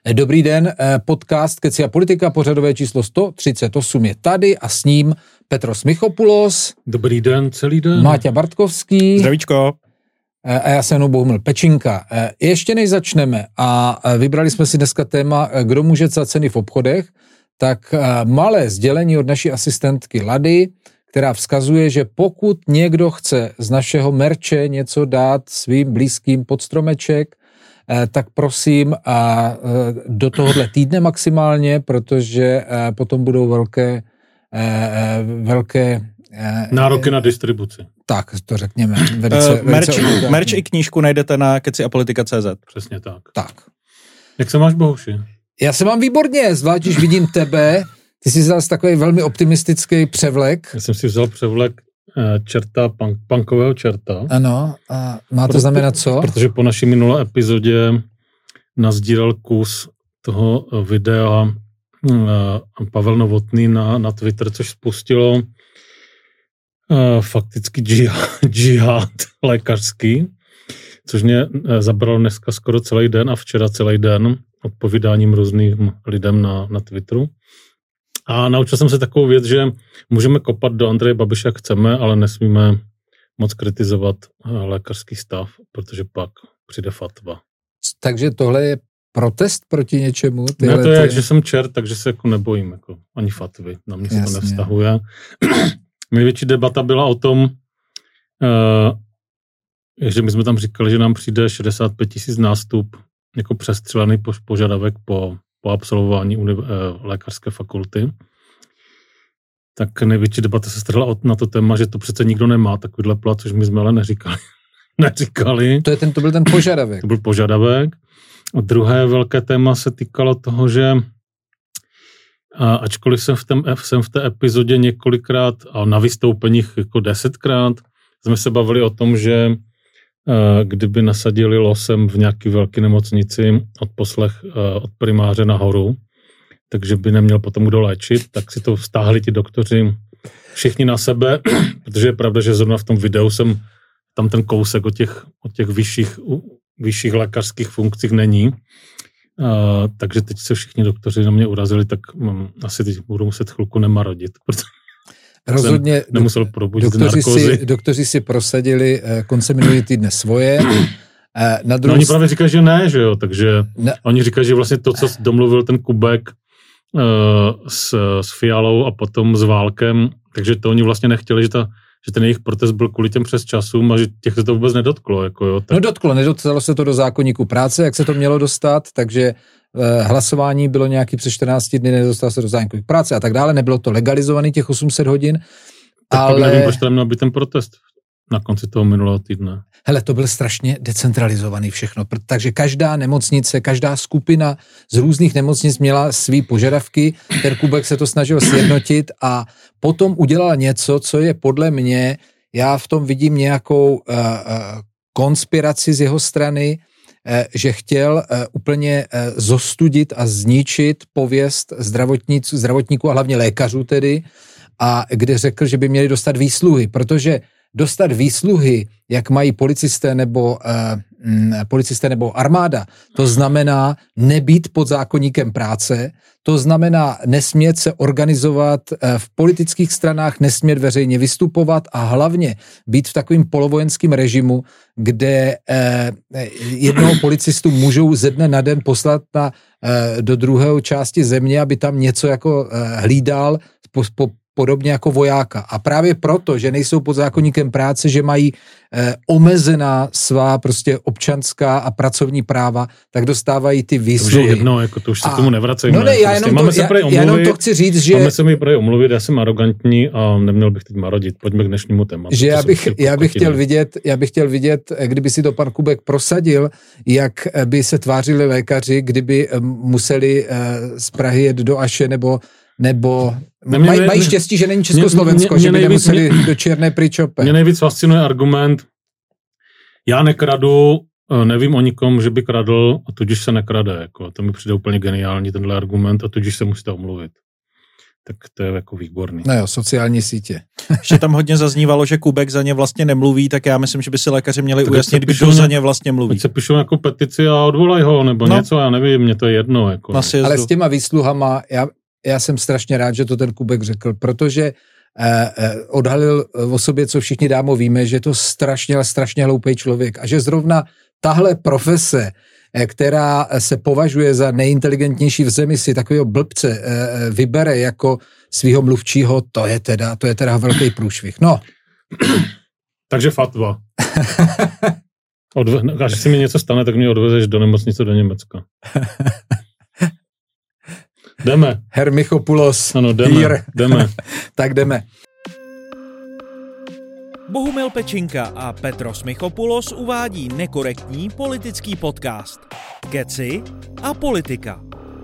Dobrý den, podcast Keci a politika, pořadové číslo 138 je tady a s ním Petros Michopoulos. Dobrý den, celý den. Máťa Bartkovský. Zdravíčko. A já se jmenuji Bohumil Pečinka. Ještě než začneme a vybrali jsme si dneska téma, kdo může za ceny v obchodech, tak malé sdělení od naší asistentky Lady, která vzkazuje, že pokud někdo chce z našeho merče něco dát svým blízkým pod stromeček, tak prosím do tohohle týdne maximálně, protože potom budou velké nároky na distribuci. Tak, to řekněme. Merch i knížku najdete na keciapolitika.cz. Přesně tak. Tak. Jak se máš, Bohuši? Já se mám výborně, zvlášť, když vidím tebe. Ty jsi vzal takový velmi optimistický převlek. Já jsem si vzal převlek čerta, punkového čerta. Ano, a má to znamenat co? Protože po naší minulé epizodě nasdílel kus toho videa Pavel Novotný na Twitter, což spustilo fakticky džihad lékařský, což mě zabralo dneska skoro celý den a včera celý den odpovídáním různým lidem na Twitteru. A naučil jsem se takovou věc, že můžeme kopat do Andreje Babiše, jak chceme, ale nesmíme moc kritizovat lékařský stav, protože pak přijde fatva. Takže tohle je protest proti něčemu? Ne, to je, že jsem čert, takže se jako nebojím, jako ani fatvy. Na mě se to nevztahuje. Největší debata byla o tom, že my jsme tam říkali, že nám přijde 65 000 nástup jako přestřelený požadavek po absolvování lékařské fakulty. Tak největší debata se strhla na to téma, že to přece nikdo nemá takovýhle plat, což my jsme ale neříkali. To byl ten požadavek. To byl požadavek. A druhé velké téma se týkalo toho, že ačkoliv jsem v té epizodě několikrát a na vystoupeních jako 10krát, jsme se bavili o tom, že kdyby nasadili losem v nějaký velké nemocnici odposlech od primáře nahoru, takže by neměl potom kdo léčit, tak si to vztáhli ti doktoři všichni na sebe, protože je pravda, že zrovna v tom videu jsem tam ten kousek o těch vyšších lékařských funkcích není. Takže teď se všichni doktoři na mě urazili, tak asi teď budu muset chvilku nemarodit, protože rozhodně nemusel probudit narkózy. Doktoři si prosadili koncem minulý týdne svoje. No oni právě říkají, že ne, že jo, takže oni říkají, že vlastně to, co domluvil ten Kubek s Fialou a potom s Válkem, takže to oni vlastně nechtěli, že ten jejich protest byl kvůli těm přesčasům a že těch se to vůbec nedotklo. Jako jo, tak... No nedostalo se to do zákoníku práce, jak se to mělo dostat, takže hlasování bylo nějaký přes 14 dny, nedostalo se do zákoníku práce a tak dále, nebylo to legalizovaný těch 800 hodin. Tak ale... pak nevím, proč tam měl být ten protest na konci toho minulého týdne. Hele, to byl strašně decentralizovaný všechno, takže každá nemocnice, každá skupina z různých nemocnic měla svý požadavky, ten Kubek se to snažil sjednotit a potom udělal něco, co je podle mě, já v tom vidím nějakou konspiraci z jeho strany, že chtěl úplně zostudit a zničit pověst zdravotníků a hlavně lékařů tedy, a kde řekl, že by měli dostat výsluhy, protože dostat výsluhy, jak mají policisté nebo armáda, to znamená nebýt pod zákoníkem práce, to znamená nesmět se organizovat v politických stranách, nesmět veřejně vystupovat a hlavně být v takovým polovojenským režimu, kde jednoho policistu můžou ze dne na den poslat do druhé části země, aby tam něco jako hlídal podobně jako vojáka. A právě proto, že nejsou pod zákoníkem práce, že mají omezená svá prostě občanská a pracovní práva, tak dostávají ty výsluhy. To už je jedno, jako to už se k tomu nevracejme. No ne, já jenom to chci říct, že... Máme se mi prý omluvit, já jsem arrogantní a neměl bych teď marodit. Pojďme k dnešnímu tématu. Že já bych chtěl vidět, kdyby si to pan Kubek prosadil, jak by se tvářili lékaři, kdyby museli z Prahy jet do Aše nebo mají štěstí, že není Československo, že by nemuseli do Černé Pričope. Mě nejvíc fascinuje argument, já nekradu, nevím o nikom, že by kradl a tudíž se nekrade. Jako. To mi přijde úplně geniální tenhle argument a tudíž se musíte omluvit. tak to je jako výborný. No jo, sociální sítě. Že tam hodně zaznívalo, že Kubek za ně vlastně nemluví, tak já myslím, že by si lékaři měli ujasnit, kdo za ně vlastně mluví. Teď se píšou jako petici a odvolaj ho, nebo něco, já nevím, mně to je jedno. Jako. Ale s těma výsluhama, já jsem strašně rád, že to ten Kubek řekl, protože odhalil o sobě, co všichni dámo víme, že je to strašně hloupý člověk a že zrovna tahle profese, která se považuje za nejinteligentnější v zemi, si takového blbce vybere jako svýho mluvčího, to je teda velký průšvih. No. Takže fatva. Až si mi něco stane, tak mě odvezeš do nemocnice do Německa. Jdeme. Herr Michopoulos. Ano, jdeme. Tak jdeme. Bohumil Pečinka a Petros Michopoulos uvádí nekorektní politický podcast. Keci a politika.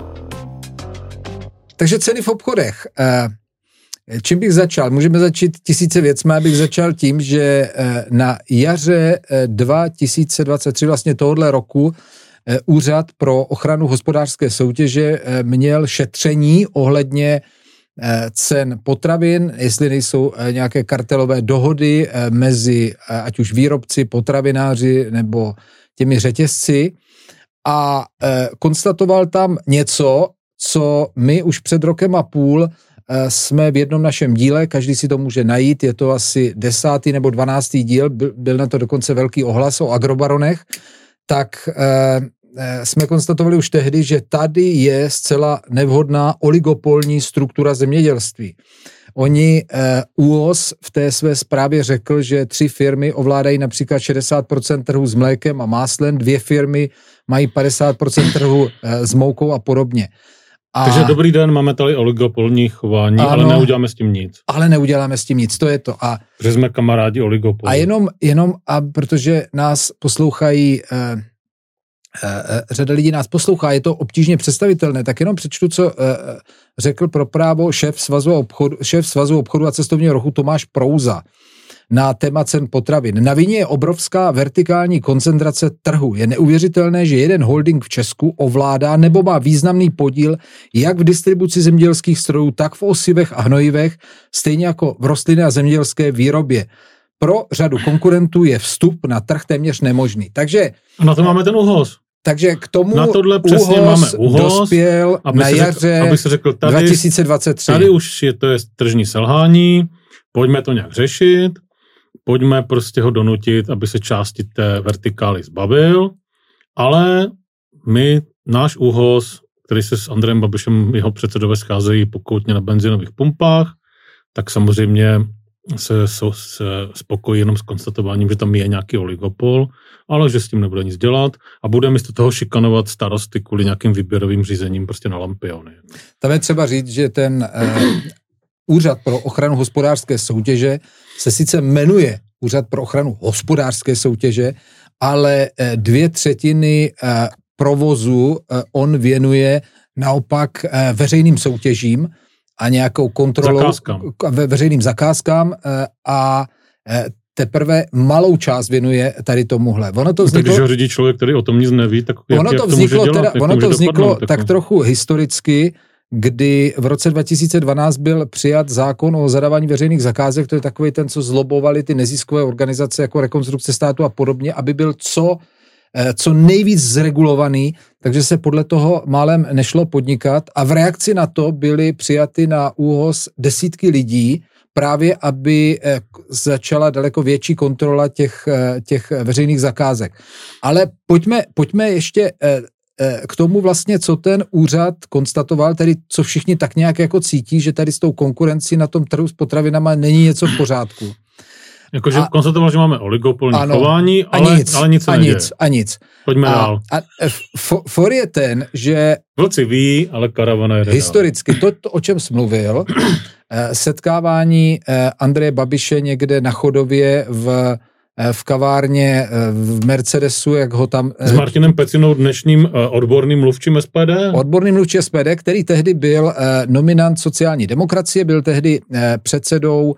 Takže ceny v obchodech. Čím bych začal? Můžeme začít tisíce věcmi, abych začal tím, že na jaře 2023, vlastně tohohle roku, Úřad pro ochranu hospodářské soutěže měl šetření ohledně cen potravin, jestli nejsou nějaké kartelové dohody mezi ať už výrobci, potravináři nebo těmi řetězci a konstatoval tam něco, co my už před rokem a půl jsme v jednom našem díle, každý si to může najít, je to asi 10. nebo 12. díl, byl na to dokonce velký ohlas o agrobaronech, tak jsme konstatovali už tehdy, že tady je zcela nevhodná oligopolní struktura zemědělství. Oni, ÚOS v té své zprávě řekl, že 3 firmy ovládají například 60% trhu s mlékem a máslem, 2 firmy mají 50% trhu s moukou a podobně. Takže dobrý den, máme tady oligopolní chování, ano, ale neuděláme s tím nic. Ale neuděláme s tím nic, to je to. Protože jsme kamarádi oligopolů. A jenom protože nás poslouchají, řada lidí nás poslouchá, je to obtížně představitelné, tak jenom přečtu, co řekl pro Právo šéf Svazu obchodu a cestovního ruchu Tomáš Prouza na téma cen potravin. Na vině je obrovská vertikální koncentrace trhu. Je neuvěřitelné, že jeden holding v Česku ovládá nebo má významný podíl jak v distribuci zemědělských strojů, tak v osivech a hnojivech, stejně jako v rostlinné a zemědělské výrobě. Pro řadu konkurentů je vstup na trh téměř nemožný. Takže a na to máme ten ÚHOS. Takže k tomu na tohle přesně máme ÚHOS, dospěl na jaře 2023. Tady už je to tržní selhání, pojďme to nějak řešit, pojďme prostě ho donutit, aby se části té vertikály zbavil, ale náš ÚHOS, který se s Andrejem Babišem, jeho předsedové scházejí pokoutně na benzinových pumpách, tak samozřejmě se spokojí jenom s konstatováním, že tam je nějaký oligopol, ale že s tím nebude nic dělat a bude místo toho šikanovat starosty kvůli nějakým výběrovým řízením prostě na lampiony. Tam je třeba říct, že ten Úřad pro ochranu hospodářské soutěže se sice jmenuje Úřad pro ochranu hospodářské soutěže, ale 2/3 provozu on věnuje naopak veřejným soutěžím a nějakou kontrolou veřejným zakázkám a teprve malou část věnuje tady tomuhle. Když ho řídí člověk, který o tom nic neví, tak ono to vzniklo tak trochu historicky, kdy v roce 2012 byl přijat zákon o zadávání veřejných zakázek, to je takový ten, co zlobovali ty neziskové organizace jako Rekonstrukce státu a podobně, aby byl co nejvíc zregulovaný, takže se podle toho málem nešlo podnikat a v reakci na to byly přijaty na ÚHOS desítky lidí, právě aby začala daleko větší kontrola těch veřejných zakázek. Ale pojďme ještě k tomu vlastně, co ten úřad konstatoval, tedy co všichni tak nějak jako cítí, že tady s tou konkurencí na tom trhu s potravinama není něco v pořádku. Jakože konstatoval, že máme oligopolní chování, ale nic se neděje. A nic. Pojďme dál. For je ten, že vlci ví, ale karavana jede historicky, to, o čem jsi mluvil, setkávání Andreje Babiše někde na Chodově v kavárně v Mercedesu, jak ho tam... S Martinem Pecinou, dnešním odborným mluvčím SPD? Odborným mluvčím SPD, který tehdy byl nominant sociální demokracie, byl tehdy předsedou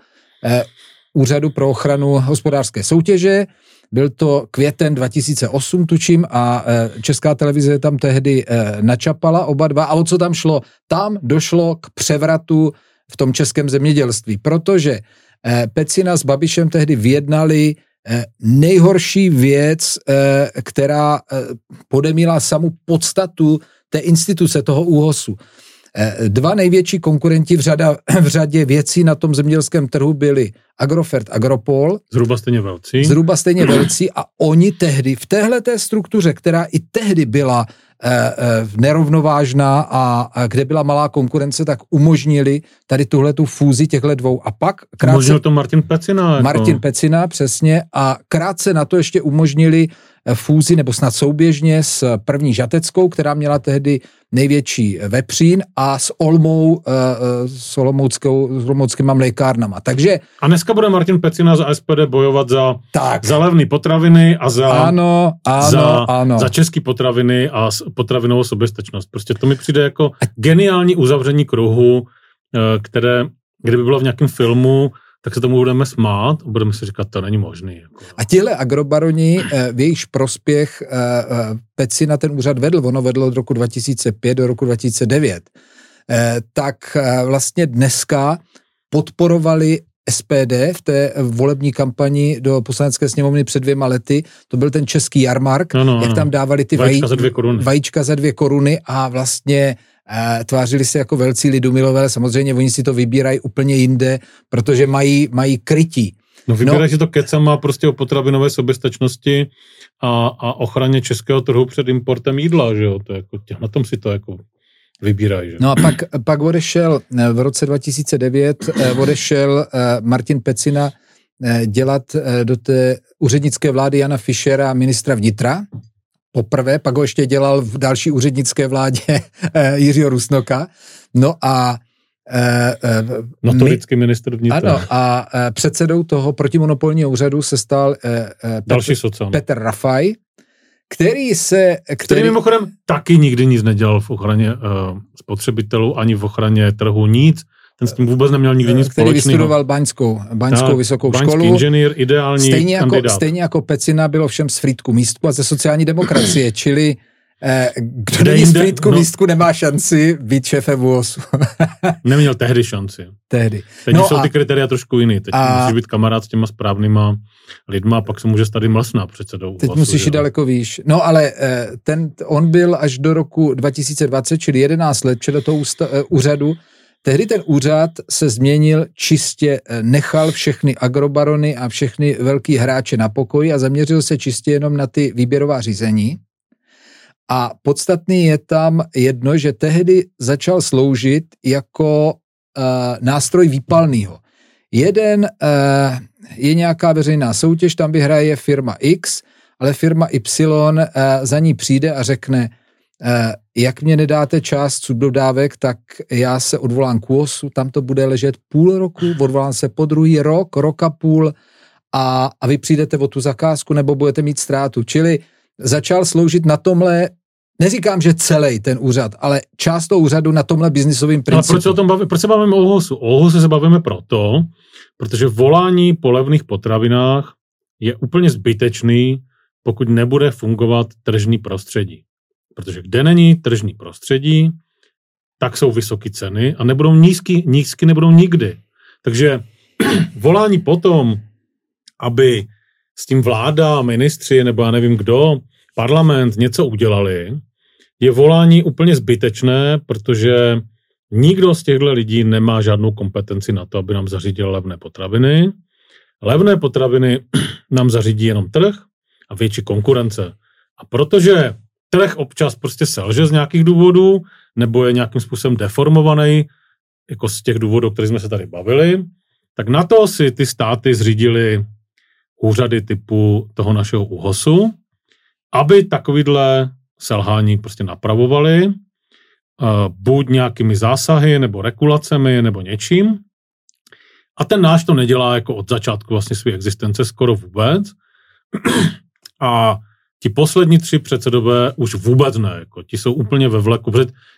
Úřadu pro ochranu hospodářské soutěže. Byl to květen 2008, tučím, a Česká televize tam tehdy načapala oba dva. A o co tam šlo? Tam došlo k převratu v tom českém zemědělství, protože Pecina s Babišem tehdy vyjednali nejhorší věc, která podemila samu podstatu té instituce, toho ÚOHSu. Dva největší konkurenti v řadě věcí na tom zemědělském trhu byli Agrofert, Agropol. Zhruba stejně velcí a oni tehdy v téhleté struktuře, která i tehdy byla nerovnovážná a kde byla malá konkurence, tak umožnili tady tuhletu fúzi těchto dvou. A pak umožnil to Martin Pecina. Jako. Martin Pecina, přesně. A krátce na to ještě umožnili fúzi, nebo snad souběžně s první Žateckou, která měla tehdy největší vepřín a s Olmou, s olomouckýma mlékárnama. Takže... A dneska bude Martin Pecina za SPD bojovat za levné potraviny a za české potraviny a potravinovou soběstačnost. Prostě to mi přijde jako geniální uzavření kruhu, kdyby bylo v nějakém filmu, tak se tomu budeme smát a budeme si říkat, to není možný. Jako. A tihle agrobaroni, v jejichž prospěch Pecina ten úřad vedl, ono vedlo od roku 2005 do roku 2009, tak vlastně dneska podporovali SPD v té volební kampani do poslanecké sněmovny před 2 lety, to byl ten český jarmark, jak tam dávali ty vajíčka za 2 koruny a vlastně tvářili se jako velcí lidumilové, samozřejmě oni si to vybírají úplně jinde, protože mají krytí. No vybírají si to kecama prostě o potravinové soběstačnosti a ochraně českého trhu před importem jídla, že jo, to jako, na tom si to jako vybírají, že? No a pak odešel v roce 2009 Martin Pecina dělat do té úřednické vlády Jana Fischera ministra vnitra, poprvé, pak ho ještě dělal v další úřednické vládě Jiřího Rusnoka. No a notorický ministr vnitra. Ano, a předsedou toho protimonopolního úřadu se stal Petr Rafaj, který mimochodem taky nikdy nic nedělal v ochraně spotřebitelů, ani v ochraně trhu, nic. Ten s tím vůbec neměl nikdy nic společného. Který vystudoval Baňskou vysokou školu. Inženýr, ideální kandidát. Stejně jako Pecina bylo všem z Frýdku místku a ze sociální demokracie, čili kdo není z Frýdku místku, nemá šanci být šéfem ÚOHSu. Neměl tehdy šanci. Teď jsou ty kritéria trošku jiný. Teď musíš být kamarád s těma správnýma lidma, pak se může stát mlsná předsedou ÚOHSu. Teď musíš jít daleko výš. No ale on byl až do roku 2020, čili 11 let, čili toho úřadu. Tehdy ten úřad se změnil, čistě nechal všechny agrobarony a všechny velký hráče na pokoji a zaměřil se čistě jenom na ty výběrová řízení. A podstatný je tam jedno, že tehdy začal sloužit jako nástroj výpalného. Jeden je nějaká veřejná soutěž, tam vyhraje firma X, ale firma Y za ní přijde a řekne, jak mě nedáte část subdodávek, tak já se odvolám k ÚOHSu, tam to bude ležet půl roku, odvolám se po druhý rok a půl a vy přijdete o tu zakázku nebo budete mít ztrátu. Čili začal sloužit na tomhle, neříkám, že celý ten úřad, ale část toho úřadu na tomhle biznisovým principu. Ale proč se bavíme o ÚOHSu? O ÚOHSu se bavíme protože volání po levných potravinách je úplně zbytečný, pokud nebude fungovat tržní prostředí. Protože kde není tržní prostředí, tak jsou vysoké ceny a nebudou nízky nebudou nikdy. Takže volání potom, aby s tím vláda, ministři nebo já nevím kdo, parlament něco udělali, je volání úplně zbytečné, protože nikdo z těchto lidí nemá žádnou kompetenci na to, aby nám zařídil levné potraviny. Levné potraviny nám zařídí jenom trh a větší konkurence. A protože trh občas prostě selže z nějakých důvodů, nebo je nějakým způsobem deformovaný, jako z těch důvodů, o kterých jsme se tady bavili, tak na to si ty státy zřídili úřady typu toho našeho ÚOHSu, aby takovýhle selhání prostě napravovali, buď nějakými zásahy, nebo regulacemi, nebo něčím. A ten náš to nedělá jako od začátku vlastně své existence skoro vůbec. A ti poslední 3 předsedové už vůbec ne, jako ti jsou úplně ve vleku.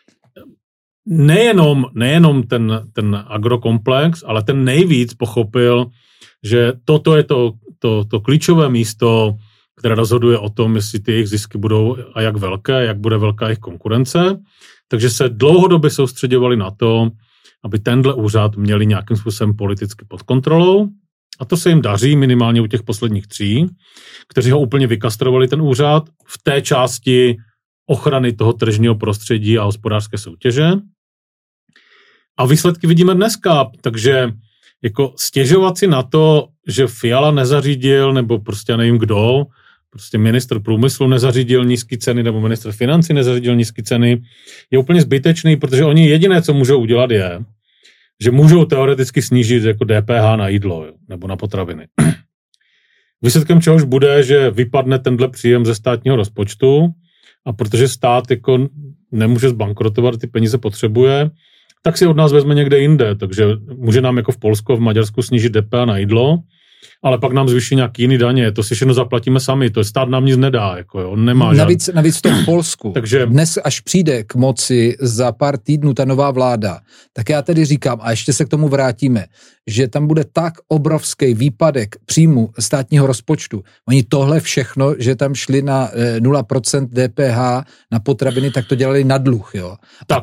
Nejenom ten agrokomplex, ale ten nejvíc pochopil, že toto je to klíčové místo, které rozhoduje o tom, jestli ty jejich zisky budou a jak velké, jak bude velká jejich konkurence. Takže se dlouhodobě soustředěvali na to, aby tenhle úřad měli nějakým způsobem politicky pod kontrolou. A to se jim daří minimálně u těch posledních 3, kteří ho úplně vykastrovali ten úřad v té části ochrany toho tržního prostředí a hospodářské soutěže. A výsledky vidíme dneska, takže jako stěžovat si na to, že Fiala nezařídil, nebo prostě nevím kdo, prostě ministr průmyslu nezařídil nízké ceny, nebo ministr financí nezařídil nízké ceny, je úplně zbytečný, protože oni jediné, co můžou udělat je, že můžou teoreticky snížit jako DPH na jídlo, jo, nebo na potraviny. Výsledkem čehož bude, že vypadne tenhle příjem ze státního rozpočtu a protože stát jako nemůže zbankrotovat, ty peníze potřebuje, tak si od nás vezme někde jinde, takže může nám jako v Polsku a v Maďarsku snížit DPH na jídlo, ale pak nám zvýší nějaký jiný daně, to si všechno zaplatíme sami, to stát nám nic nedá, jako jo, on nemá navíc v tom Polsku, takže dnes, až přijde k moci za pár týdnů ta nová vláda, tak já tedy říkám, a ještě se k tomu vrátíme, že tam bude tak obrovský výpadek příjmu státního rozpočtu. Oni tohle všechno, že tam šli na 0% DPH na potraviny, tak to dělali na dluh, jo. Tak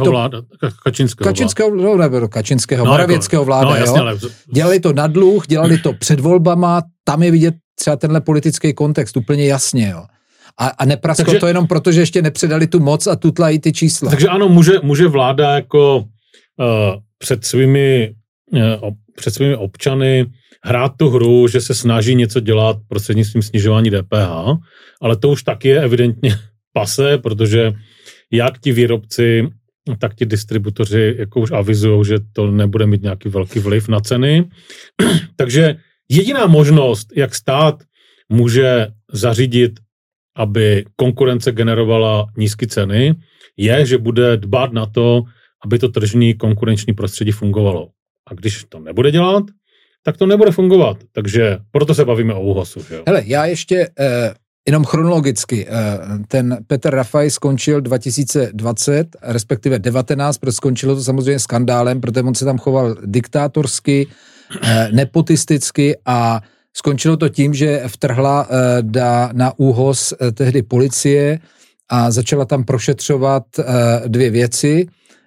Kačinského, Moravěckého vláda, jasně, jo. Ale dělali to na dluh, dělali to před volbama, tam je vidět třeba tenhle politický kontext úplně jasně, jo. A neprasklo to jenom proto, že ještě nepředali tu moc a tutlají ty čísla. Takže ano, může vláda jako před svými občany hrát tu hru, že se snaží něco dělat prostřednictvím snižování DPH, ale to už taky je evidentně pase, protože jak ti výrobci, tak ti distributoři jako už avizujou, že to nebude mít nějaký velký vliv na ceny. Takže jediná možnost, jak stát může zařídit, aby konkurence generovala nízké ceny, je, že bude dbát na to, aby to tržní konkurenční prostředí fungovalo. A když to nebude dělat, tak to nebude fungovat. Takže proto se bavíme o ÚOHSu. Hele, já ještě jenom chronologicky. Ten Petr Rafaj skončil 2020, respektive 19, protože skončilo to samozřejmě skandálem, protože on se tam choval diktátorsky, nepotisticky a skončilo to tím, že vtrhla na ÚOHS tehdy policie a začala tam prošetřovat 2 věci.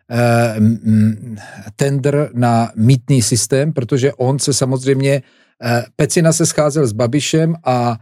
Tender na mýtný systém, protože on se samozřejmě, Pecina se scházel s Babišem a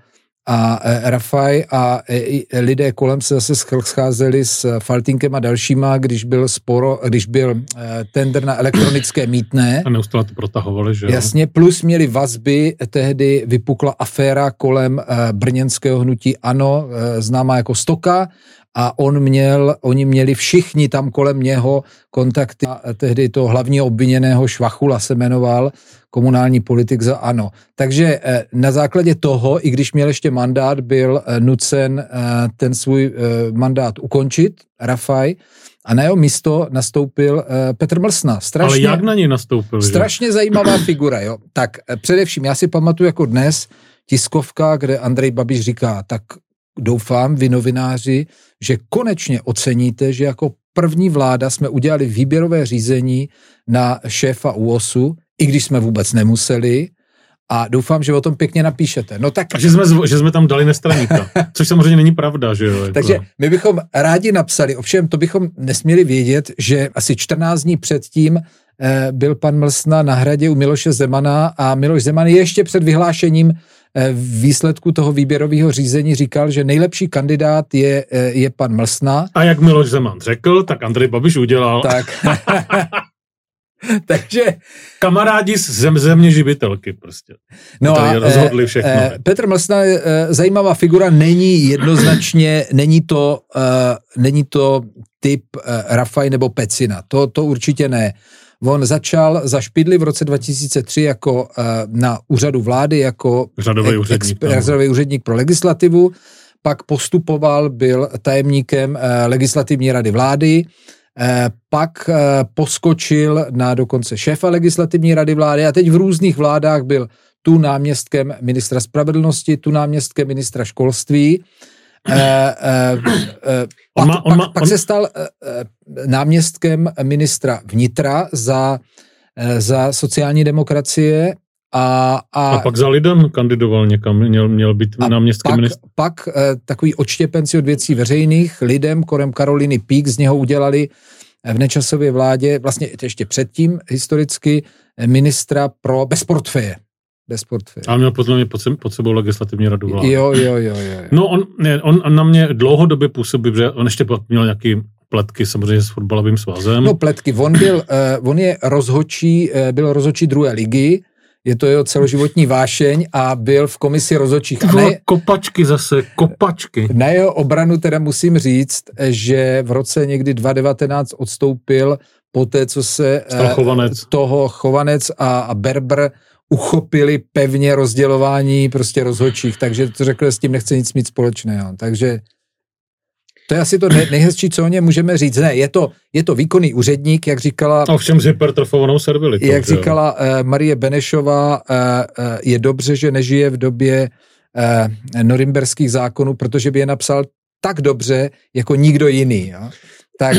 Rafaj a lidé kolem se zase scházeli s Faltýnkem a dalšíma, když byl tender na elektronické mýtné. A neustále to protahovali, že jo? Jasně, plus měli vazby, tehdy vypukla aféra kolem brněnského hnutí ANO, známá jako Stoka, a oni měli všichni tam kolem něho kontakty. A tehdy to hlavního obviněného Švachula se jmenoval, komunální politik za ANO. Takže na základě toho, i když měl ještě mandát, byl nucen ten svůj mandát ukončit, Rafaj, a na jeho místo nastoupil Petr Mlsna. Ale jak na něj nastoupil? Strašně zajímavá figura, jo. Tak především, já si pamatuju jako dnes tiskovka, kde Andrej Babiš říká, tak doufám, vy novináři, že konečně oceníte, že jako první vláda jsme udělali výběrové řízení na šéfa ÚOHSu, i když jsme vůbec nemuseli, a doufám, že o tom pěkně napíšete. No tak... A že jsme tam dali nestraníka, což samozřejmě není pravda, že jo? Takže my bychom rádi napsali, ovšem to bychom nesměli vědět, že asi 14 dní předtím byl pan Mlsna na Hradě u Miloše Zemana a Miloš Zeman ještě před vyhlášením výsledku toho výběrového řízení říkal, že nejlepší kandidát je pan Mlsna. A jak Miloš Zeman řekl, tak Andrej Babiš udělal. Tak. Takže... Kamarádi z země živitelky prostě. No a rozhodli všechno. Petr Mlsna je zajímavá figura, není jednoznačně, není to typ Rafaj nebo Pecina. To určitě ne. On začal za Špidly v roce 2003 jako na úřadu vlády jako řadový úředník pro legislativu, pak postupoval, byl tajemníkem legislativní rady vlády, pak poskočil na dokonce šéfa legislativní rady vlády a teď v různých vládách byl tu náměstkem ministra spravedlnosti, tu náměstkem ministra školství. Pak se stal náměstkem ministra vnitra za sociální demokracie a pak za lidem kandidoval někam, měl být náměstkem ministra. Pak takový odštěpenci od věcí veřejných, lidem kolem Karoliny Pík z něho udělali v Nečasově vládě, vlastně ještě předtím historicky, ministra bez portfeje. Ale měl podle mě pod sebou legislativní radu vlády. Jo. No on na mě dlouhodobě působí, že on ještě měl nějaký pletky samozřejmě s fotbalovým svazem. No pletky, on byl rozhodčí druhé ligy, je to jeho celoživotní vášeň a byl v komisi rozhodčích. Kopačky. Na jeho obranu teda musím říct, že v roce někdy 2019 odstoupil po té, co se Chovanec a Berber uchopili pevně rozdělování prostě rozhodčích, takže to řekl, že s tím nechce nic mít společného. Takže to je asi to nejhezčí, co o něm můžeme říct. Ne, je to výkonný úředník, jak říkala... A všem s hypertrofovanou servilitou. Jak říkala Marie Benešová, je dobře, že nežije v době norimberských zákonů, protože by je napsal tak dobře, jako nikdo jiný. Jo? Tak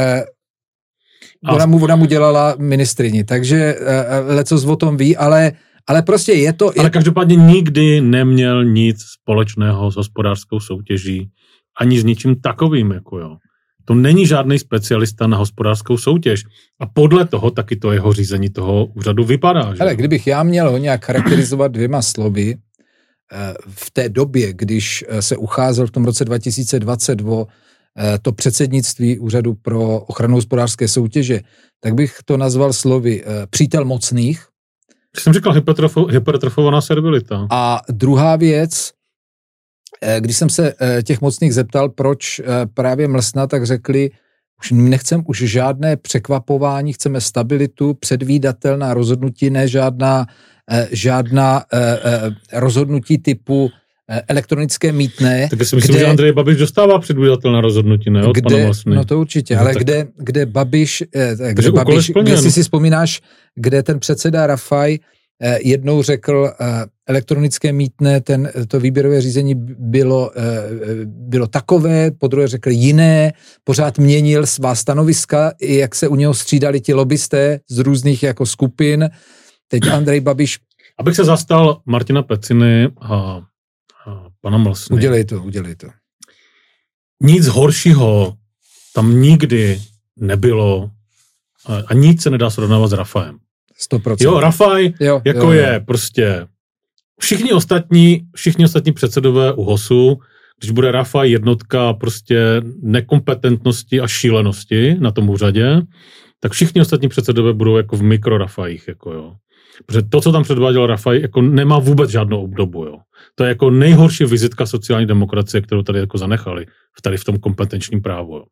ona mu dělala ministryni, takže lecos o tom ví, ale prostě je to... Ale každopádně nikdy neměl nic společného s hospodářskou soutěží, ani s ničím takovým, jako jo. To není žádný specialista na hospodářskou soutěž. A podle toho taky to jeho řízení toho úřadu vypadá. Že? Ale kdybych já měl ho nějak charakterizovat 2 slovy, v té době, když se ucházel v tom roce 2022 to předsednictví Úřadu pro ochranu hospodářské soutěže, tak bych to nazval slovy přítel mocných. Jsem říkal hypertrofovaná servilita. A druhá věc, když jsem se těch mocných zeptal, proč právě mlsna, tak řekli, nechceme už žádné překvapování, chceme stabilitu, předvídatelná rozhodnutí, ne žádná rozhodnutí typu elektronické mítné. Tak si myslím, že Andrej Babiš dostává předvídatelná rozhodnutí, ne? Od pana Mlsny. No to určitě, ale tak, kde Babiš, kde si vzpomínáš, kde ten předseda Rafaj jednou řekl, elektronické mítné, to výběrové řízení bylo takové, podruhé řekl jiné, pořád měnil svá stanoviska, i jak se u něho střídali ti lobbysté z různých jako skupin. Teď Andrej Babiš... Abych se zastal Martina Peciny a pana Mlsny. Udělej to. Nic horšího tam nikdy nebylo a nic se nedá srovnávat s Rafajem. 100%. Jo, Rafaj je prostě všichni ostatní předsedové ÚHOSu, když bude Rafaj jednotka prostě nekompetentnosti a šílenosti na tom úřadě, tak všichni ostatní předsedové budou jako v mikrorafajích, jako jo. Protože to, co tam předváděl Rafaj, jako nemá vůbec žádnou obdobu, jo. To je jako nejhorší vizitka sociální demokracie, kterou tady jako zanechali tady v tom kompetenčním právu, jo.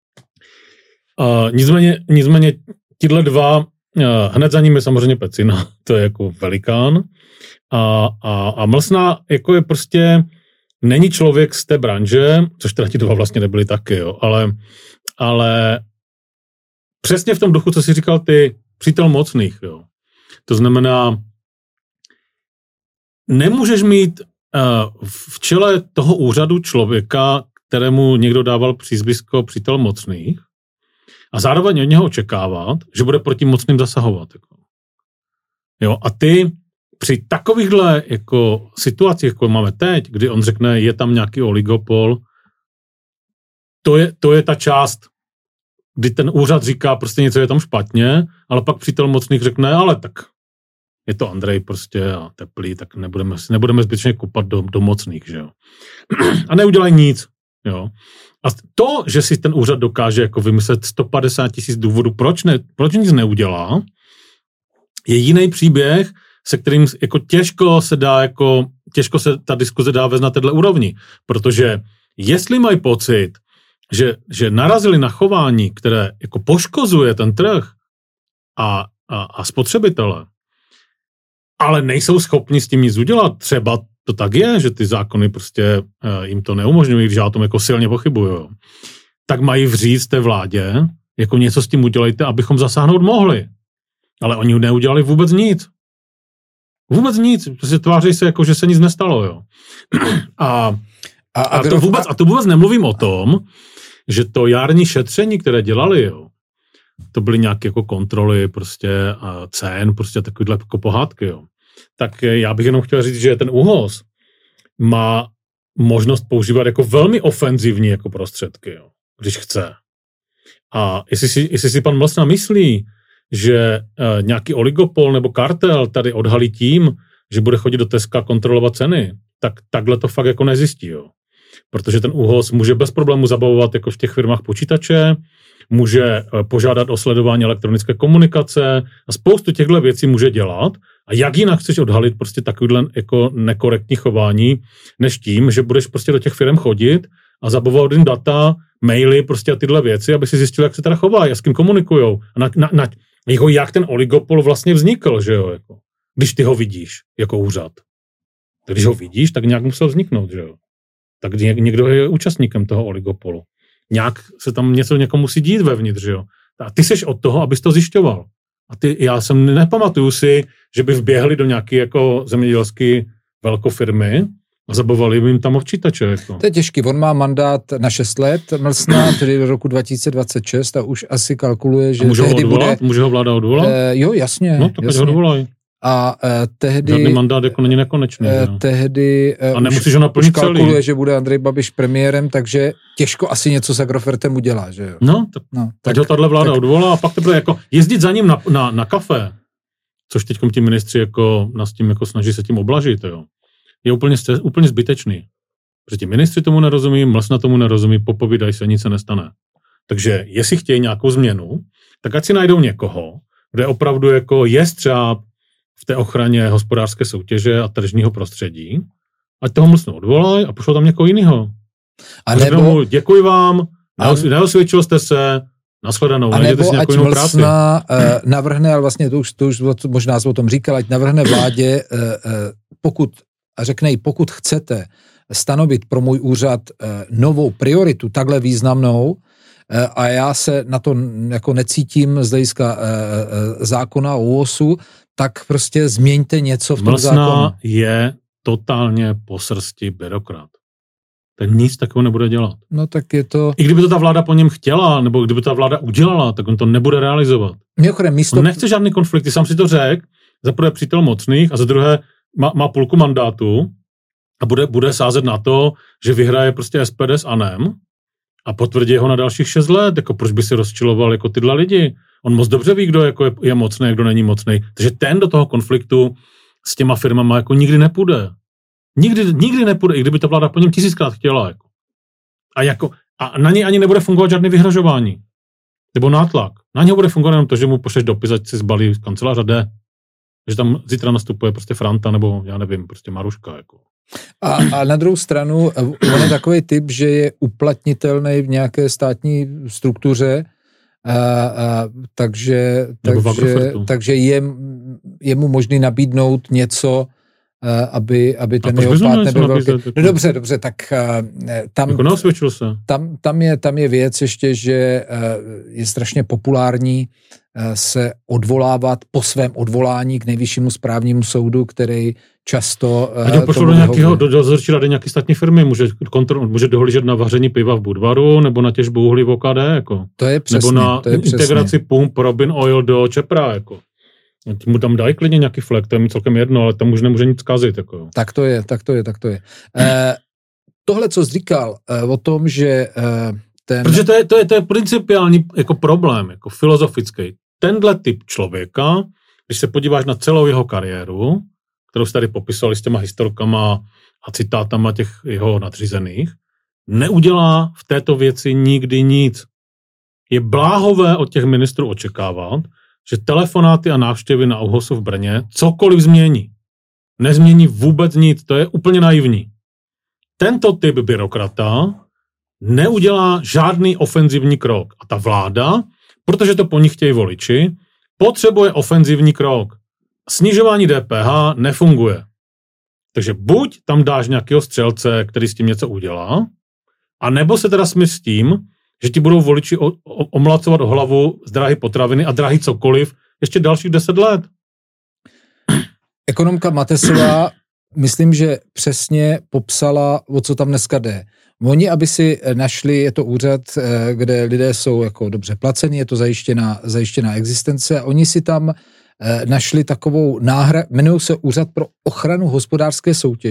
Nicméně tyhle dva, hned za ním je samozřejmě Pecina, to je jako velikán, a Mlsna jako je prostě, není člověk z té branže, což teda ti dva vlastně nebyli taky, jo, ale přesně v tom duchu, co jsi říkal ty, přítel mocných, jo. To znamená, nemůžeš mít v čele toho úřadu člověka, kterému někdo dával přízvisko přítel mocných, a zároveň od něho očekávat, že bude proti mocným zasahovat. Jako. Jo, a ty při takovýchhle jako situacích, jako máme teď, kdy on řekne, je tam nějaký oligopol, to je ta část, kdy ten úřad říká, prostě něco je tam špatně, ale pak přítel mocných řekne, ale tak je to Andrej prostě a teplý, tak nebudeme zbytečně kopat do mocných, že jo. A neudělají nic, jo. A to, že si ten úřad dokáže jako vymyslet 150 000 důvodů, proč nic neudělá, je jiný příběh, se kterým jako těžko se ta diskuze dá vést na této úrovni. Protože jestli mají pocit, že narazili na chování, které jako poškozuje ten trh a spotřebitele, ale nejsou schopni s tím nic udělat, třeba to tak je, že ty zákony prostě jim to neumožňují, když já o tom jako silně pochybuju, tak mají vříct té vládě, jako něco s tím udělejte, abychom zasáhnout mohli. Ale oni neudělali vůbec nic. Vůbec nic. Prostě tváří se jako, že se nic nestalo, jo. A to vůbec nemluvím o tom, že to jarní šetření, které dělali, jo, to byly nějaké jako kontroly prostě cen, prostě takovýhle jako pohádky, jo. Tak já bych jenom chtěl říct, že ten ÚHOS má možnost používat jako velmi ofenzivní jako prostředky, jo, když chce. A jestli si pan Mlsna myslí, že nějaký oligopol nebo kartel tady odhalí tím, že bude chodit do Teska kontrolovat ceny, tak takhle to fakt jako nezjistí, jo. Protože ten ÚOHS může bez problému zabavovat jako v těch firmách počítače, může požádat o sledování elektronické komunikace a spoustu těchto věcí může dělat. A jak jinak chceš odhalit prostě takovýhle jako nekorektní chování, než tím, že budeš prostě do těch firm chodit a zabavovat jim data, maily prostě a tyhle věci, aby si zjistil, jak se teda chovají a s kým komunikujou. A jako jak ten oligopol vlastně vznikl, že jo, jako, když ty ho vidíš jako úřad. Když ho vidíš, tak nějak musel vzniknout, že jo. Tak někdo je účastníkem toho oligopolu. Nějak se tam něco někomu musí dít vevnitř, jo. A ty seš od toho, abys to zjišťoval. A já jsem nepamatuju si, že by vběhli do nějaké jako zemědělské velkofirmy a zabavali jim tam ovčítače. Jako. To je těžký. On má mandát na 6 let, Mlsna, tedy do roku 2026 a už asi kalkuluje, že tehdy bude... Může ho vláda odvolat? Jo, jasně. No, tak ho odvolají. A tehdy... Žádný mandát jako není nekonečný. Tehdy a nemusíš ho naplnit celý. Už kalkuluje, že bude Andrej Babiš premiérem, takže těžko asi něco s Agrofertem udělá, že jo? No, tak ho tato vláda odvolá a pak teprve jako jezdit za ním na kafe, což teďkom ti ministři jako nás tím jako snaží se tím oblažit, jo. Je úplně zbytečný. Protože ti ministři tomu nerozumí, Mlsna tomu nerozumí, popovídají se, nic se nestane. Takže jestli chtějí nějakou změnu, tak ať si najdou někoho, kde opravdu jako je střáb v té ochraně hospodářské soutěže a tržního prostředí, ať toho Mlsnu odvolají a pošlou tam někoho jiného. A nebo děkuji vám, neosvědčil jste se, nashledanou, najděte si nějakou jinou práci. Navrhne, ale vlastně to už možná jsme o tom říkal, ať navrhne vládě, pokud chcete stanovit pro můj úřad novou prioritu, takhle významnou, a já se na to jako necítím z hlediska zákona o ÚOHSu, tak prostě změňte něco v tom zákonu. Mlsna je totálně po srsti byrokrat. Ten nic takového nebude dělat. No tak je to... I kdyby to ta vláda po něm chtěla, nebo kdyby ta vláda udělala, tak on to nebude realizovat. On nechce žádný konflikt, sám si to řekl, za prvé přítel mocných a za druhé má půlku mandátu a bude sázet na to, že vyhraje prostě SPD s ANO a potvrdí ho na dalších 6 let, jako proč by si rozčiloval jako tyhle lidi. On moc dobře ví, kdo jako je mocný, kdo není mocný. Takže ten do toho konfliktu s těma firmama jako nikdy nepůjde. Nikdy nepůjde, i kdyby ta vláda po něm 1000krát chtěla. Jako. A na něj ani nebude fungovat žádné vyhrožování. Nebo nátlak. Na něj bude fungovat jenom to, že mu pošleš dopis, ať si zbalí z kanceláře jde. Že tam zítra nastupuje prostě Franta, nebo já nevím, prostě Maruška. Jako. A na druhou stranu, on je takový typ, že je uplatnitelný v nějaké státní struktuře, takže je mu možný nabídnout něco, aby ten jeho pát nebyl velký. No dobře, tak tam... Jako neosvědčil se. Tam je věc ještě, že je strašně populární se odvolávat po svém odvolání k nejvyššímu správnímu soudu, který často... Ať ho pošlo do nějakého dozorčí rady nějaké státní firmy, může dohlížet na vaření piva v Budvaru, nebo na těžbu uhlí v OKD, jako. To je přesně. Nebo na integraci pump Robin Oil do Čepra, jako. Mu tam dají klidně nějaký flek, to je mi celkem jedno, ale tam už nemůže nic zkazit, jako. Tak to je. Tohle, co jsi říkal o tom, že Protože to je principiální jako problém, jako filozofický. Tenhle typ člověka, když se podíváš na celou jeho kariéru, kterou jsi tady popisovali s těma historkama a citátama těch jeho nadřízených, neudělá v této věci nikdy nic. Je bláhové od těch ministrů očekávat, že telefonáty a návštěvy na ÚOHSu v Brně cokoliv změní. Nezmění vůbec nic, to je úplně naivní. Tento typ byrokrata neudělá žádný ofenzivní krok. A ta vláda, protože to po nich chtějí voliči, potřebuje ofenzivní krok. Snižování DPH nefunguje. Takže buď tam dáš nějakého střelce, který s tím něco udělá, a nebo se teda smíš s tím, že ti budou voliči omlacovat o hlavu z drahý potraviny a drahý cokoliv ještě dalších 10 let. Ekonomka Matesová, myslím, že přesně popsala, o co tam dneska jde. Oni, aby si našli, je to úřad, kde lidé jsou jako dobře placeni, je to zajištěná existence, a oni si tam našli takovou jmenují se Úřad pro ochranu hospodářské soutěže.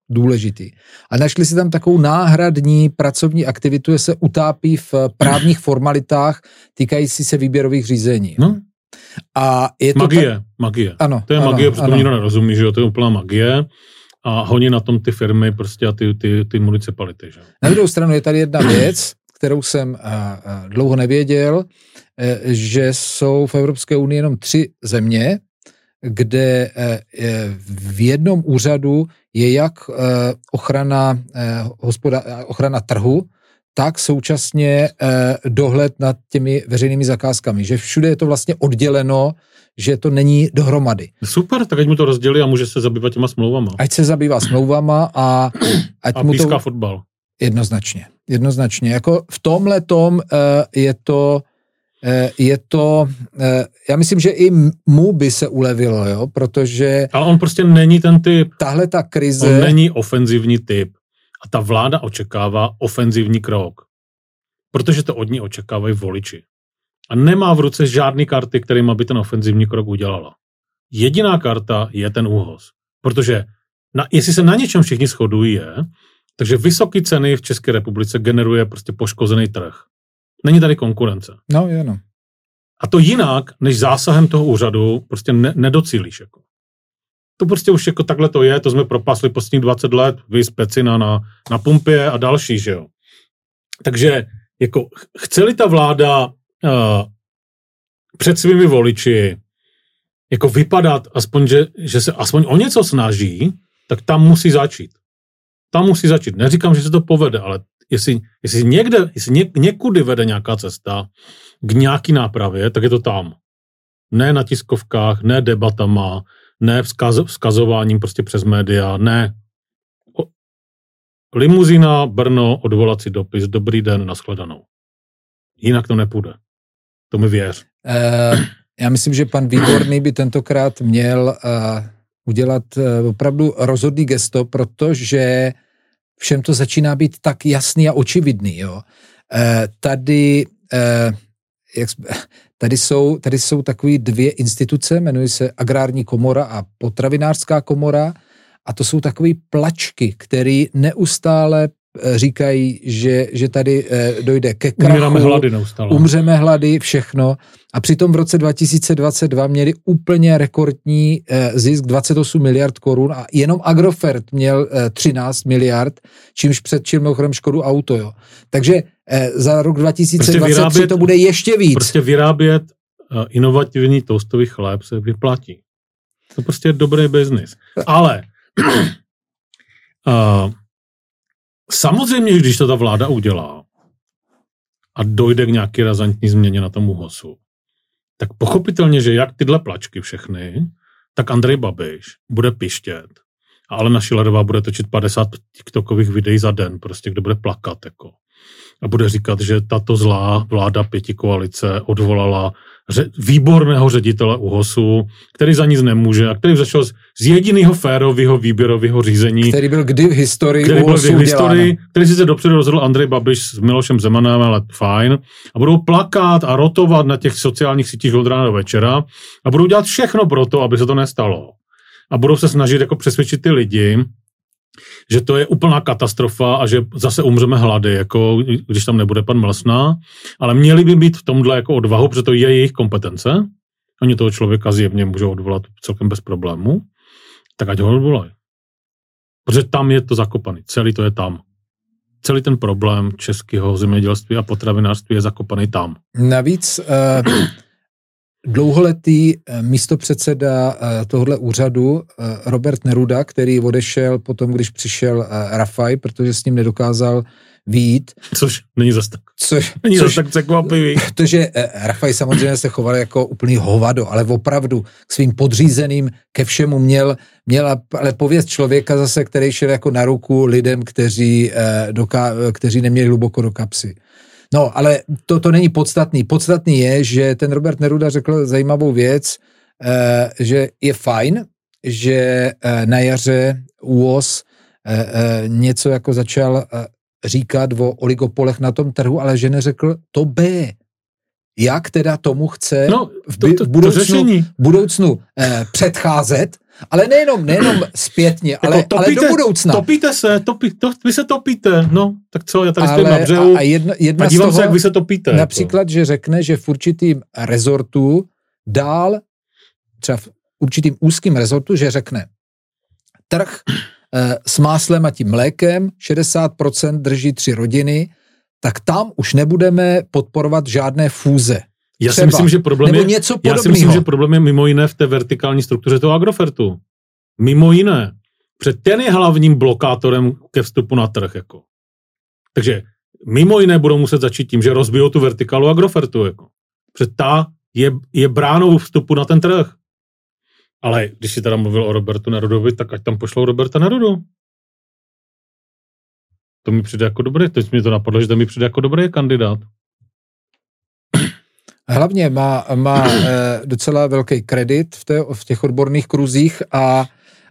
důležitý. A našli si tam takovou náhradní pracovní aktivitu, že se utápí v právních formalitách týkající se výběrových řízení. No. A je to magie. Ano, to je magie, protože to nikdo nerozumí, že jo, to je úplná magie a honí na tom ty firmy prostě a ty municipality. Že? Na druhou stranu je tady jedna věc, kterou jsem dlouho nevěděl, že jsou v Evropské unii jenom 3 země, kde v jednom úřadu je jak ochrana trhu, tak současně dohled nad těmi veřejnými zakázkami. Že všude je to vlastně odděleno, že to není dohromady. Super, tak ať mu to rozdělí a může se zabývat těma smlouvama. Ať se zabývá smlouvama a mu píská to... fotbal. Jednoznačně. Jako v tomhletom je to, já myslím, že i mu by se ulevilo, jo, protože... Ale on prostě není ten typ. Tahle ta krize... On není ofenzivní typ. A ta vláda očekává ofenzivní krok. Protože to od ní očekávají voliči. A nemá v ruce žádný karty, kterým by ten ofenzivní krok udělala. Jediná karta je ten ÚOHS. Protože jestli se na něčem všichni shodují takže vysoké ceny v České republice generuje prostě poškozený trh. Není tady konkurence. No, jenom. A to jinak, než zásahem toho úřadu, prostě nedocílíš. Jako. To prostě už jako takhle to je, to jsme propasli posledních 20 let, vy Pecina na pumpě a další, že jo. Takže jako chce-li ta vláda před svými voliči jako vypadat aspoň, že se aspoň o něco snaží, tak tam musí začít. Neříkám, že se to povede, ale jestli někudy vede nějaká cesta k nějaký nápravě, tak je to tam. Ne na tiskovkách, ne debatama, ne vzkazováním prostě přes média, ne. Limuzína, Brno, odvolací dopis, dobrý den, nashledanou. Jinak to nepůjde. To mi věř. Já myslím, že pan Výborný by tentokrát měl udělat opravdu rozhodný gesto, protože všem to začíná být tak jasný a očividný. Jo. Tady jsou takové 2 instituce, jmenují se Agrární komora a Potravinářská komora a to jsou takové plačky, které neustále říkají, že tady dojde ke krachu, umřeme hlady, všechno. A přitom v roce 2022 měli úplně rekordní zisk 28 miliard korun a jenom Agrofert měl 13 miliard, čímž předčil mimochodem Škodu Auto. Jo. Takže za rok 2023 prostě to bude ještě víc. Prostě vyrábět inovativní toastový chléb se vyplatí. To prostě je dobrý biznis. Ale samozřejmě, když to ta vláda udělá a dojde k nějaké razantní změně na tom ÚOHSu, tak pochopitelně, že jak tyhle plačky všechny, tak Andrej Babiš bude pištět a Alena Schillerová bude točit 50 tiktokových videí za den, prostě, kde bude plakat, jako. A bude říkat, že tato zlá vláda 5 koalice odvolala výborného ředitele ÚOHSu, který za nic nemůže a který začal z jediného férového výběrového řízení. Který byl kdy v historii který sice dopředu rozhodl Andrej Babiš s Milošem Zemanem, ale fajn. A budou plakat a rotovat na těch sociálních sítích od rána do večera a budou dělat všechno pro to, aby se to nestalo. A budou se snažit jako přesvědčit ty lidi, že to je úplná katastrofa a že zase umřeme hlady, jako když tam nebude pan Mlsna, ale měli by být v tomhle jako odvahu, protože to je jejich kompetence. Oni toho člověka zjevně můžou odvolat celkem bez problému, tak ať ho odvolají. Protože tam je to zakopaný, celý to je tam. Celý ten problém českého zemědělství a potravinářství je zakopaný tam. Navíc dlouholetý místopředseda tohohle úřadu Robert Neruda, který odešel potom, když přišel Rafaj, protože s ním nedokázal vyjít. Což není zase tak překvapivý. Protože Rafaj samozřejmě se choval jako úplný hovado, ale opravdu k svým podřízeným ke všemu měl ale pověst člověka zase, který šel jako na ruku lidem, kteří neměli hluboko do kapsy. No, ale to není podstatný. Podstatný je, že ten Robert Neruda řekl zajímavou věc, že je fajn, že na jaře ÚOHS něco jako začal říkat o oligopolech na tom trhu, ale že neřekl to B. Jak teda tomu chce v budoucnu předcházet Ale nejenom zpětně, ale do budoucna. Vy se topíte, no, tak co, já tady stojím na břehu a dívám se, jak vy se topíte. Například, že řekne, že v určitým rezortu dál, třeba v určitým úzkým rezortu, že řekne trh s máslem a tím mlékem, 60% drží 3 rodiny, tak tam už nebudeme podporovat žádné fúze. Já si myslím, že problém je mimo jiné v té vertikální struktuře toho Agrofertu. Mimo jiné. Protože ten je hlavním blokátorem ke vstupu na trh. Jako. Takže mimo jiné budou muset začít tím, že rozbijou tu vertikálu Agrofertu. Jako. Protože ta je bránou vstupu na ten trh. Ale když si teda mluvil o Robertu Nerudovi, tak ať tam pošlou Roberta Nerudu. To mi přijde jako dobré. Teď mi to napadlo, že to mi přijde jako dobrý kandidát. Hlavně má docela velký kredit v těch odborných kruzích a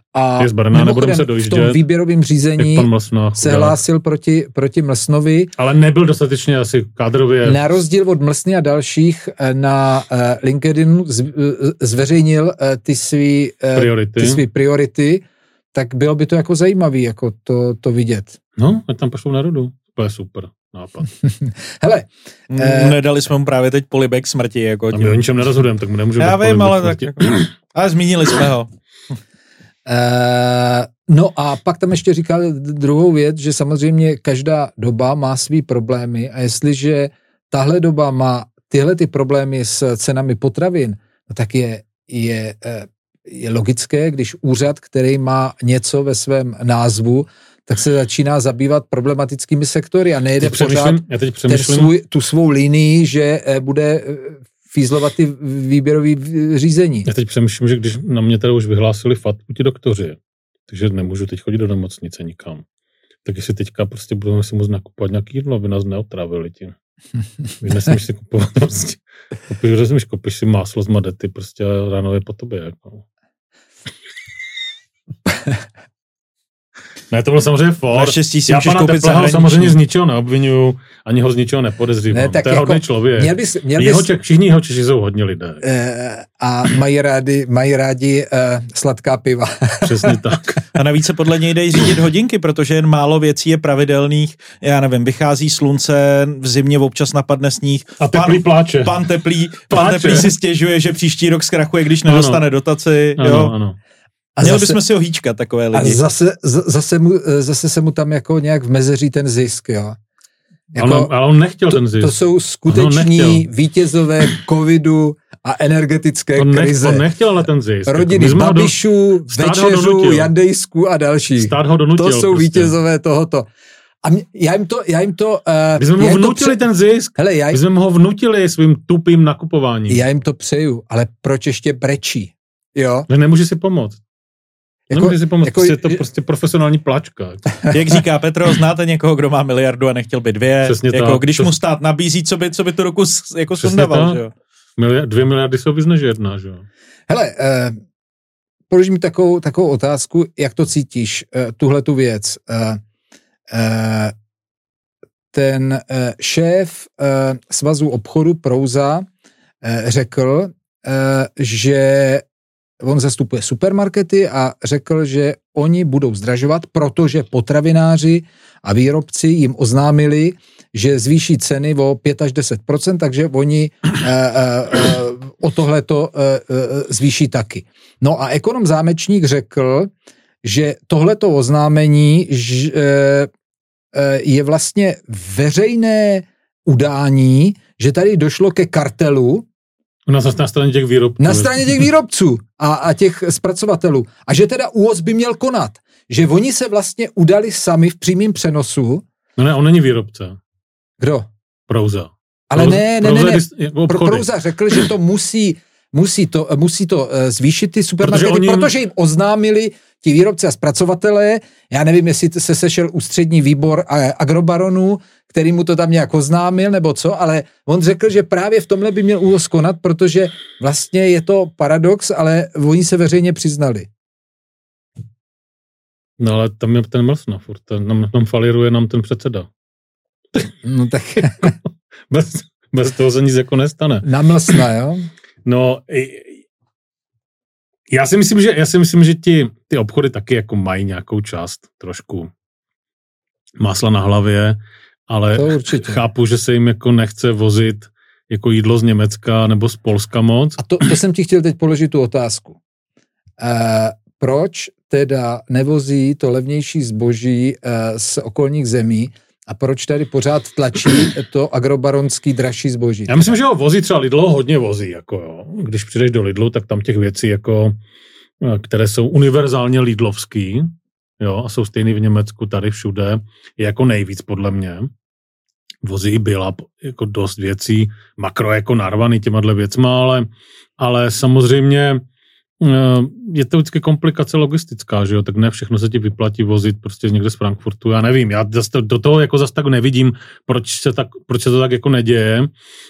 v tom výběrovém řízení se hlásil proti Mlsnovi. Ale nebyl dostatečně asi kádrově. Na rozdíl od Mlsny a dalších na LinkedInu zveřejnil ty svý priority, tak bylo by to jako zajímavý jako to vidět. No, ať tam pošlou Nerudu. To je super nápad. Hele. Nedali jsme mu právě teď polibek smrti. Jako a my o ničem nerozhodujeme, tak mu nemůžeme já vím, ale tak jako, ale zmínili jsme ho. No a pak tam ještě říkal druhou věc, že samozřejmě každá doba má svý problémy a jestliže tahle doba má tyhle ty problémy s cenami potravin, tak je logické, když úřad, který má něco ve svém názvu, tak se začíná zabývat problematickými sektory a nejde pořád tu svou linii, že bude fízlovat ty výběrový řízení. Já teď přemýšlím, že když na mě teda už vyhlásili fatku ti doktoři, takže nemůžu teď chodit do nemocnice nikam, tak jestli teďka prostě budeme si moct nakupovat nějaký jídlo, aby nás neotravili tím. Když nesmíš si kupovat prostě. Koupíš si máslo z Madety, prostě ráno je po tobě. Jako. Ne, to bylo samozřejmě for. Naštěstí si já můžeš pana koupit Teplého samozřejmě z ničeho neobvinuju, ani ho z ničeho nepodezřívám. To je hodný člověk. Všichni jeho Češi jsou hodně lidé. A mají rádi sladká piva. Přesně tak. A navíc se podle něj dají řídit hodinky, protože jen málo věcí je pravidelných. Já nevím, vychází slunce, v zimě občas napadne sníh. A Teplý pláče. Pan Teplý si stěžuje, že příští rok zkrachuje, když nedostane dotaci. Ano. Měli bychom si ho hýčkat, takové lidi. A zase se mu tam jako nějak vmezeří ten zisk, jo. Jako, ale on nechtěl ten zisk. To jsou skuteční vítězové covidu a energetické krize. On nechtěl ale ten zisk. Rodiny Babišů, Večeřů, Jandejsků a další. Stát ho donutil. To jsou vítězové tohoto. A já jim to... My jsme mu vnutili ten zisk. My jsme mu ho vnutili svým tupým nakupováním. Já jim to přeju, ale proč ještě brečí? Jo? Nemůže si pomoct. Je to prostě profesionální plačka. Jak říká Petro, znáte někoho, kdo má 1 miliardu a nechtěl by 2? Jako, když mu stát nabízí, co by tu roku jako sundával, že jo? 2 miliardy jsou víc než 1, že jo? Hele, polož mi takovou otázku, jak to cítíš, tuhletu věc. Ten šéf Svazu obchodu Prouza řekl, že on zastupuje supermarkety a řekl, že oni budou zdražovat, protože potravináři a výrobci jim oznámili, že zvýší ceny o 5 až 10%, takže oni o tohleto zvýší taky. No a ekonom Zámečník řekl, že tohleto oznámení je vlastně veřejné udání, že tady došlo ke kartelu na straně těch výrobců. Na straně těch výrobců a těch zpracovatelů. A že teda ÚOHS by měl konat. Že oni se vlastně udali sami v přímým přenosu. No ne, on není výrobce. Kdo? Prouza. Ale ne. Prouza řekl, že to musí to zvýšit ty supermarkety, protože jim oznámili ti výrobci a zpracovatelé, já nevím, jestli se sešel ústřední výbor agrobaronů, který mu to tam nějak oznámil, nebo co, ale on řekl, že právě v tomhle by měl ÚOHS konat, protože vlastně je to paradox, ale oni se veřejně přiznali. No ale tam je ten Mlsna furt, tam faliruje nám ten předseda. No tak... bez toho se nic jako nestane. Na Mlsna, jo? No, Já si myslím, že ty obchody taky jako mají nějakou část trošku másla na hlavě, ale chápu, že se jim jako nechce vozit jako jídlo z Německa nebo z Polska moc. A to jsem ti chtěl teď položit tu otázku. Proč teda nevozí to levnější zboží z okolních zemí a proč tady pořád tlačí to agrobaronský dražší zboží? Já myslím, že ho vozí třeba Lidl hodně vozí. Jako jo. Když přijdeš do Lidlu, tak tam těch věcí, jako, které jsou univerzálně lidlovský, jo, a jsou stejný v Německu, tady všude, je jako nejvíc podle mě. Vozí byla jako dost věcí, makro jako narvaný těmahle věcma, ale samozřejmě je to vždycky komplikace logistická, že jo, tak ne všechno se ti vyplatí vozit prostě někde z Frankfurtu, já nevím, já do toho jako zas tak nevidím, proč se to tak jako neděje.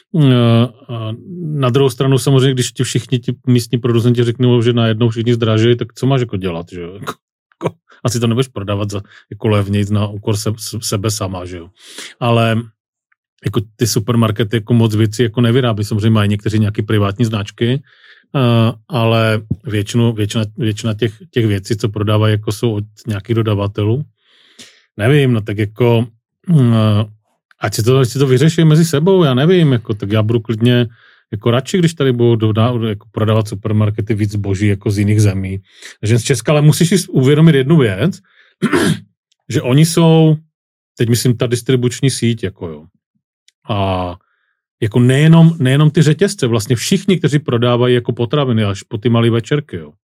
Na druhou stranu samozřejmě, když ti všichni ti místní producenti řeknou, že najednou všichni zdraží, tak co máš jako dělat, že jo, asi to nebudeš prodávat za jako levnějc na úkor sebe sama, že jo, ale jako ty supermarkety jako moc věcí jako nevyrábí, samozřejmě mají někteří nějaký privátní značky, ale většina těch věcí, co prodávají, jako jsou od nějakých dodavatelů. Nevím, no tak jako ať si to vyřeší mezi sebou, já nevím, jako, tak já budu klidně jako radši, když tady budou jako prodávat supermarkety víc zboží jako z jiných zemí. Takže z Česka, ale musíš si uvědomit jednu věc, že oni jsou, teď myslím ta distribuční síť, jako jo, a jako nejenom ty řetězce, vlastně všichni, kteří prodávají jako potraviny až po ty malé večerky, jo,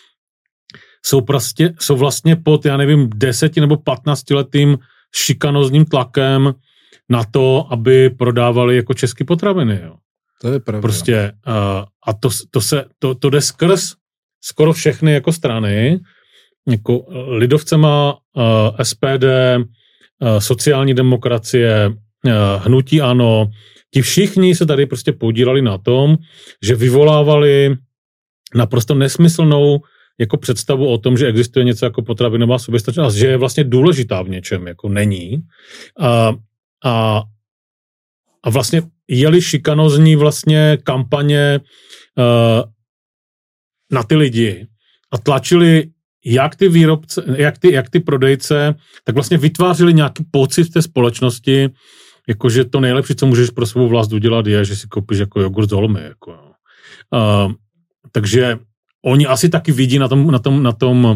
jsou vlastně pod, já nevím, 10 nebo 15 letým šikanózním tlakem na to, aby prodávali jako české potraviny, jo. To je pravda. Prostě a to jde skrz skoro všechny jako strany, jako lidovcema, SPD, sociální demokracie, hnutí ANO, ti všichni se tady prostě podíleli na tom, že vyvolávali naprosto nesmyslnou jako představu o tom, že existuje něco jako potravinová soběstačnost, že je vlastně důležitá v něčem, jako není. A vlastně jeli šikanózní vlastně kampaně na ty lidi a tlačili jak ty výrobce, jak ty prodejce, tak vlastně vytvářeli nějaký pocit v té společnosti, jakože to nejlepší, co můžeš pro svou vlast udělat, je, že si koupíš jako jogurt z Olmy. Jako. Takže oni asi taky vidí na tom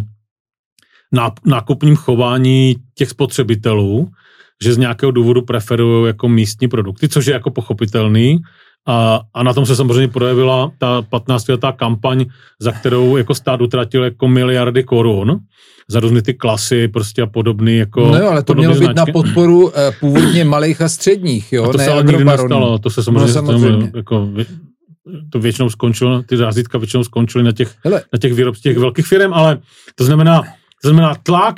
nákupním chování těch spotřebitelů, že z nějakého důvodu preferují jako místní produkty, což je jako pochopitelný. A na tom se samozřejmě projevila ta 15letá kampaň, za kterou jako stát utratil jako miliardy korun za různé ty klasy prostě a podobný jako... No ale to mělo být na podporu původně malých a středních, jo? A to se ale nikdy nestalo, to se samozřejmě. Jako, to většinou skončilo, ty razítka většinou skončily na těch výrobcích těch velkých firm, ale to znamená tlak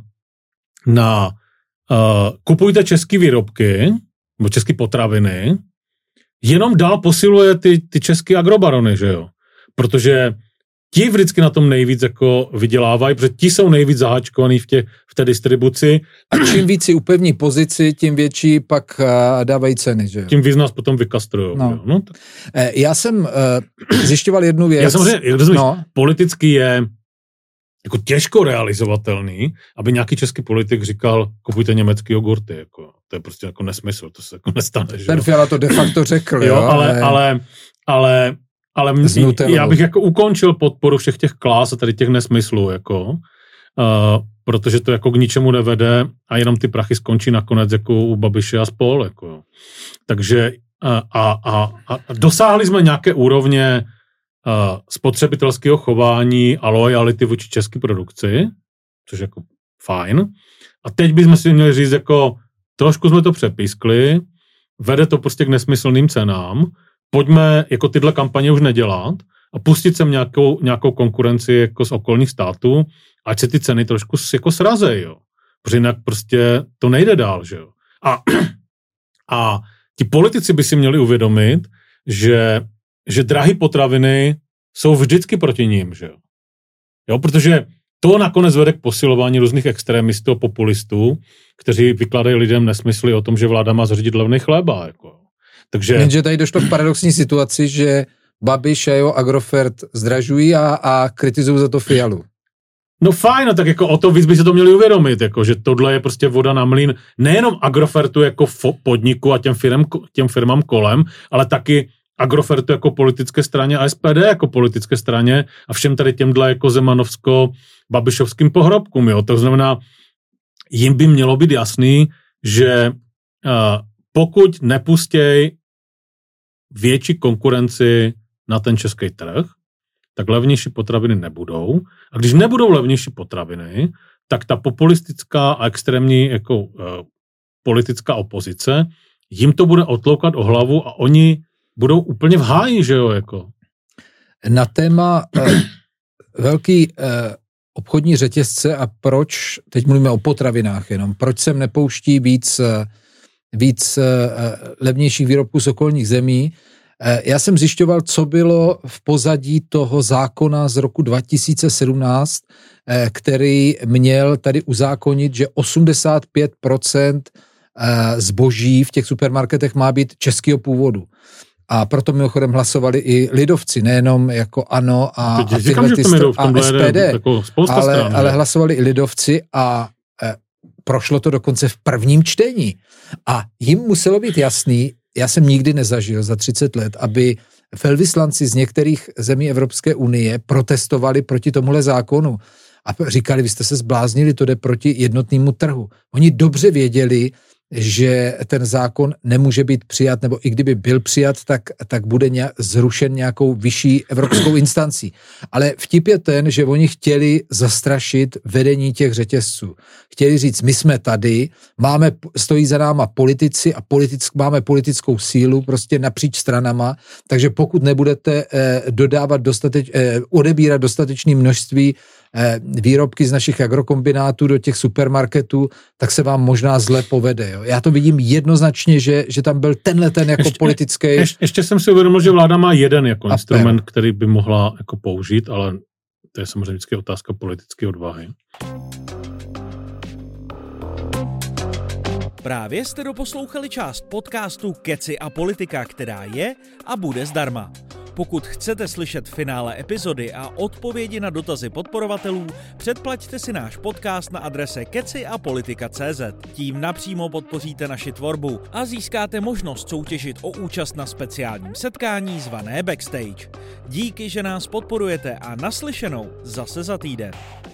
na kupujte české výrobky, nebo české potraviny, jenom dál posiluje ty české agrobarony, že jo? Protože ti vždycky na tom nejvíc jako vydělávají, protože ti jsou nejvíc zaháčkovaný v té distribuci. A čím víc si upevní pozici, tím větší pak dávají ceny, že jo? Tím víc nás potom vykastrujou. No. Já jsem zjišťoval jednu věc. Já samozřejmě, politicky je jako těžko realizovatelný, aby nějaký český politik říkal, kupujte německý jogurty, jako, to je prostě jako nesmysl, to se jako nestane. Ten Fiala to de facto řekl, jo, ale já bych jako ukončil podporu všech těch klás a tady těch nesmyslů, jako, protože to jako k ničemu nevede a jenom ty prachy skončí nakonec jako u Babiše a spol, jako. Takže a dosáhli jsme nějaké úrovně spotřebitelského chování a lojality vůči české produkci, což je jako fajn. A teď bychom si měli říct, jako trošku jsme to přepískli, vede to prostě k nesmyslným cenám, pojďme jako tyhle kampaně už nedělat a pustit sem nějakou konkurenci jako z okolních států, ať se ty ceny trošku jako srazejí, jo. Protože jinak prostě to nejde dál, že jo. A ti politici by si měli uvědomit, že drahé potraviny jsou vždycky proti ním, že jo, protože to nakonec vede k posilování různých extremistů a populistů, kteří vykládají lidem nesmysly o tom, že vláda má zařídit levný chleba, jako. Takže... Jenže tady došlo k paradoxní situaci, že Babiš a jeho Agrofert zdražují a kritizují za to Fialu. No fajn, no tak jako o to víc by se to měli uvědomit, jako, že tohle je prostě voda na mlýn nejenom Agrofertu jako podniku a těm firmám kolem, ale taky Agrofertu jako politické straně a SPD jako politické straně a všem tady těmhle jako zemanovsko-babišovským pohrobkům. Jo. To znamená, jim by mělo být jasný, že pokud nepustěj větší konkurenci na ten český trh, tak levnější potraviny nebudou. A když nebudou levnější potraviny, tak ta populistická a extrémní jako politická opozice, jim to bude otloukat o hlavu a oni budou úplně v háji, že jo, jako. Na téma velký obchodní řetězce a proč, teď mluvíme o potravinách jenom, proč sem nepouští víc levnějších výrobků z okolních zemí. Já jsem zjišťoval, co bylo v pozadí toho zákona z roku 2017, který měl tady uzákonit, že 85% zboží v těch supermarketech má být českého původu. A proto mimochodem hlasovali i lidovci, nejenom jako ANO a SPD, ale hlasovali i lidovci a prošlo to dokonce v prvním čtení. A jim muselo být jasný, já jsem nikdy nezažil za 30 let, aby velvyslanci z některých zemí Evropské unie protestovali proti tomuhle zákonu a říkali, vy jste se zbláznili, to jde proti jednotnému trhu. Oni dobře věděli, že ten zákon nemůže být přijat, nebo i kdyby byl přijat, tak bude zrušen nějakou vyšší evropskou instancí. Ale vtip je ten, že oni chtěli zastrašit vedení těch řetězců. Chtěli říct, my jsme tady, stojí za náma politici a máme politickou sílu prostě napříč stranama, takže pokud nebudete odebírat dostatečné množství výrobky z našich agrokombinátů do těch supermarketů, tak se vám možná zle povede. Jo. Já to vidím jednoznačně, že tam byl ten jako politický... Ještě jsem si uvědomil, že vláda má jeden jako instrument, který by mohla jako použít, ale to je samozřejmě vždycky otázka politické odvahy. Právě jste doposlouchali část podcastu Keci a politika, která je a bude zdarma. Pokud chcete slyšet finále epizody a odpovědi na dotazy podporovatelů, předplaťte si náš podcast na adrese keciapolitika.cz. Tím napřímo podpoříte naši tvorbu a získáte možnost soutěžit o účast na speciálním setkání zvané Backstage. Díky, že nás podporujete a naslyšenou zase za týden.